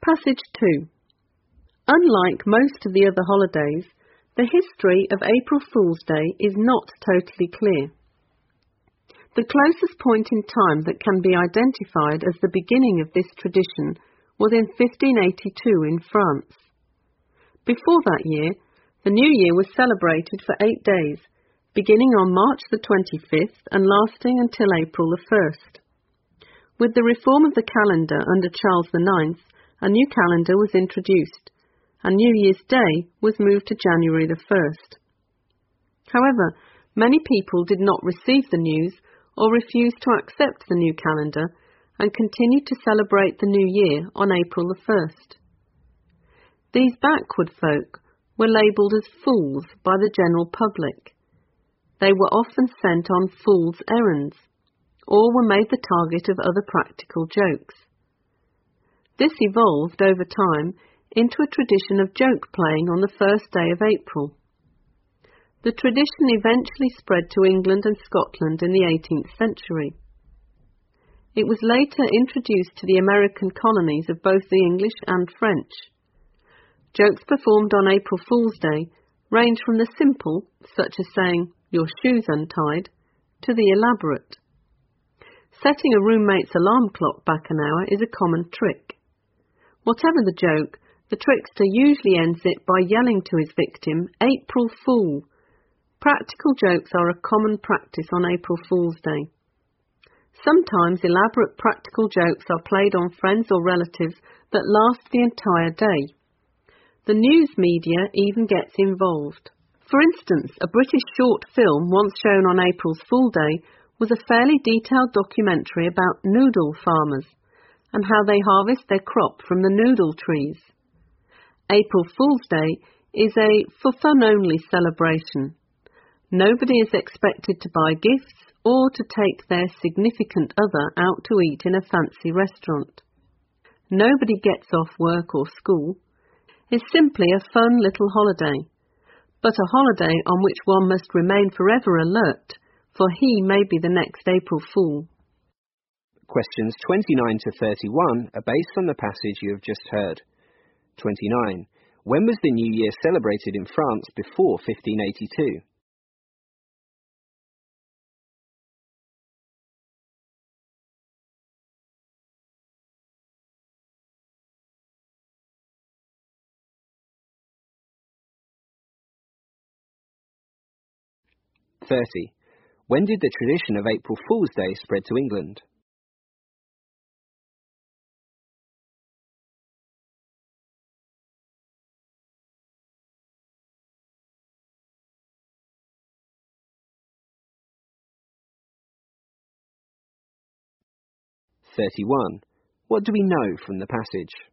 Passage 2. Unlike most of the other holidays, the history of April Fool's Day is not totally clear. The closest point in time that can be identified as the beginning of this tradition was in 1582 in France. Before that year, the New Year was celebrated for 8 days, beginning on March the 25th and lasting until April the 1st. With the reform of the calendar under Charles IX, a new calendar was introduced, and New Year's Day was moved to January the 1st. However, many people did not receive the news or refused to accept the new calendar and continued to celebrate the New Year on April the 1st. These backward folk were labelled as fools by the general public. They were often sent on fool's errands, or were made the target of other practical jokes. This evolved over time into a tradition of joke playing on the first day of April. The tradition eventually spread to England and Scotland in the 18th century. It was later introduced to the American colonies of both the English and French. Jokes performed on April Fool's Day range from the simple, such as saying, "Your shoe's untied," to the elaborate. Setting a roommate's alarm clock back an hour is a common trick. Whatever the joke, the trickster usually ends it by yelling to his victim, "April Fool." Practical jokes are a common practice on April Fool's Day. Sometimes elaborate practical jokes are played on friends or relatives that last the entire day. The news media even gets involved. For instance, a British short film once shown on April's Fool Day was a fairly detailed documentary about noodle farmers and how they harvest their crop from the noodle trees. April Fool's Day is a for-fun-only celebration. Nobody is expected to buy gifts or to take their significant other out to eat in a fancy restaurant. Nobody gets off work or school. It's simply a fun little holiday, but a holiday on which one must remain forever alert, for he may be the next April Fool. Questions 29 to 31 are based on the passage you have just heard. 29. When was the New Year celebrated in France before 1582? 30. When did the tradition of April Fool's Day spread to England? 31. What do we know from the passage?